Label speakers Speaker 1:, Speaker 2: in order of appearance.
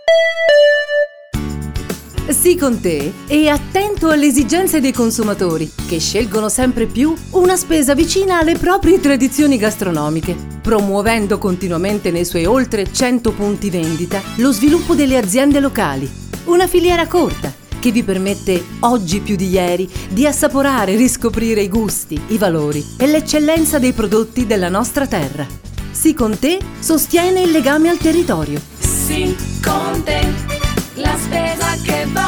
Speaker 1: Sii con te e attento alle esigenze dei consumatori, che scelgono sempre più una spesa vicina alle proprie tradizioni gastronomiche, promuovendo continuamente nei suoi oltre 100 punti vendita lo sviluppo delle aziende locali. Una filiera corta che vi permette, oggi più di ieri, di assaporare e riscoprire i gusti, i valori e l'eccellenza dei prodotti della nostra terra. Sii con te sostiene il legame al territorio.
Speaker 2: Sii con te, la spesa che va